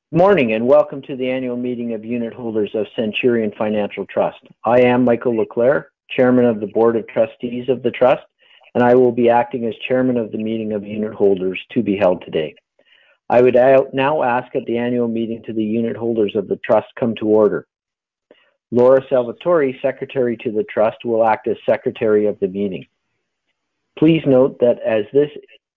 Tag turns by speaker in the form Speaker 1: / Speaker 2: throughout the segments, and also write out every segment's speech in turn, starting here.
Speaker 1: Morning and welcome to the annual meeting of unit holders of Centurion Financial Trust. I am Michael Leclerc, Chairman of the Board of Trustees of the Trust, and I will be acting as Chairman of the meeting of unit holders to be held today. I would now ask that the annual meeting to the unit holders of the Trust come to order. Laura Salvatore, Secretary to the Trust, will act as Secretary of the meeting. Please note that as this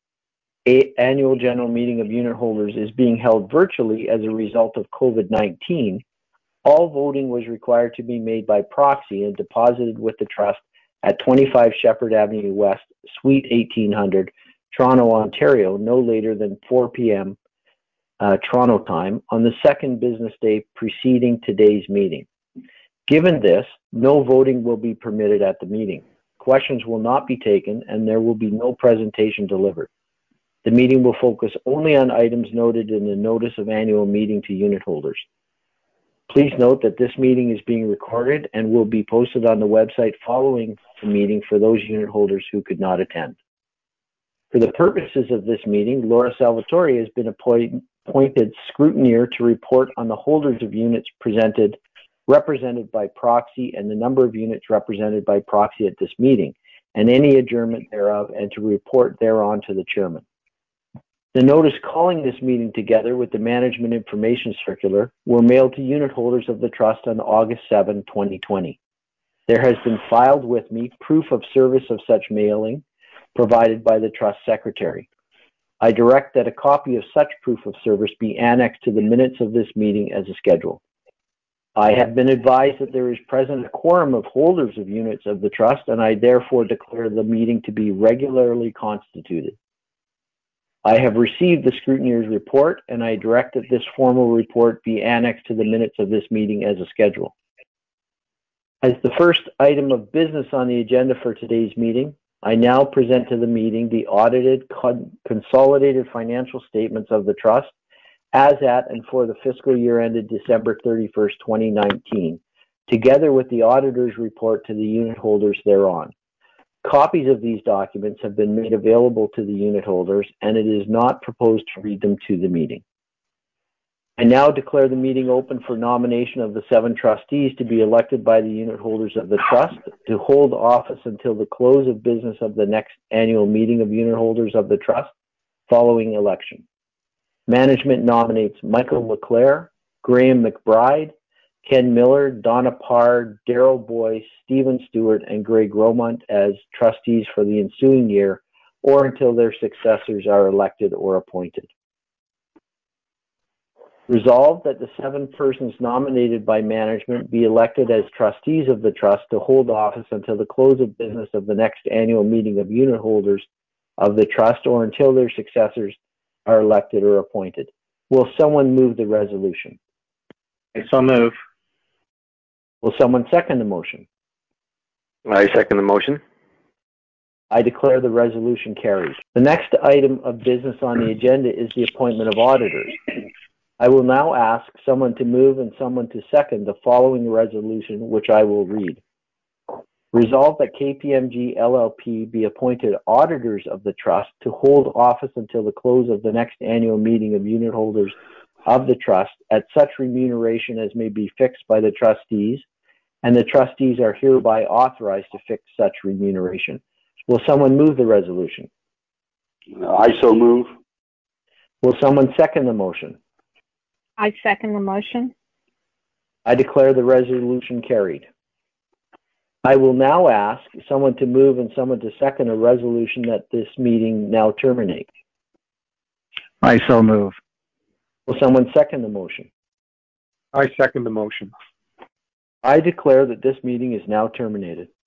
Speaker 1: annual general meeting of unit holders is being held virtually as a result of COVID-19, all voting was required to be made by proxy and deposited with the Trust at 25 Shepherd Avenue West, Suite 1800, Toronto, Ontario, no later than 4 p.m. Toronto time on the second business day preceding today's meeting. Given this, no voting will be permitted at the meeting. Questions will not be taken and there will be no presentation delivered. The meeting will focus only on items noted in the Notice of Annual Meeting to unit holders. Please note that this meeting is being recorded and will be posted on the website following the meeting for those unit holders who could not attend. For the purposes of this meeting, Laura Salvatore has been appointed scrutineer to report on the holders of units represented by proxy and the number of units represented by proxy at this meeting, and any adjournment thereof, and to report thereon to the chairman. The notice calling this meeting together with the Management Information Circular were mailed to unit holders of the Trust on August 7, 2020. There has been filed with me proof of service of such mailing provided by the Trust Secretary. I direct that a copy of such proof of service be annexed to the minutes of this meeting as a schedule. I have been advised that there is present a quorum of holders of units of the Trust, and I therefore declare the meeting to be regularly constituted. I have received the scrutineer's report, and I direct that this formal report be annexed to the minutes of this meeting as a schedule. As the first item of business on the agenda for today's meeting, I now present to the meeting the audited consolidated financial statements of the Trust as at and for the fiscal year ended December 31st, 2019, together with the auditor's report to the unit holders thereon. Copies of these documents have been made available to the unit holders, and it is not proposed to read them to the meeting. I now declare the meeting open for nomination of the 7 trustees to be elected by the unit holders of the Trust to hold office until the close of business of the next annual meeting of unit holders of the Trust following election. Management nominates Michael Leclerc, Graham McBride, Ken Miller, Donna Parr, Daryl Boyce, Stephen Stewart, and Greg Romont as trustees for the ensuing year or until their successors are elected or appointed. Resolved that the 7 persons nominated by management be elected as trustees of the Trust to hold office until the close of business of the next annual meeting of unit holders of the Trust or until their successors are elected or appointed. Will someone move the resolution?
Speaker 2: I so move.
Speaker 1: Will someone second the motion?
Speaker 3: I second the motion.
Speaker 1: I declare the resolution carries. The next item of business on the agenda is the appointment of auditors. I will now ask someone to move and someone to second the following resolution, which I will read. Resolved that KPMG LLP be appointed auditors of the Trust to hold office until the close of the next annual meeting of unit holders of the Trust at such remuneration as may be fixed by the trustees, and the trustees are hereby authorized to fix such remuneration. Will someone move the resolution?
Speaker 2: I so move.
Speaker 1: Will someone second the motion?
Speaker 4: I second the motion.
Speaker 1: I declare the resolution carried. I will now ask someone to move and someone to second a resolution that this meeting now terminate.
Speaker 2: I so move.
Speaker 1: Will someone second the motion?
Speaker 2: I second the motion.
Speaker 1: I declare that this meeting is now terminated.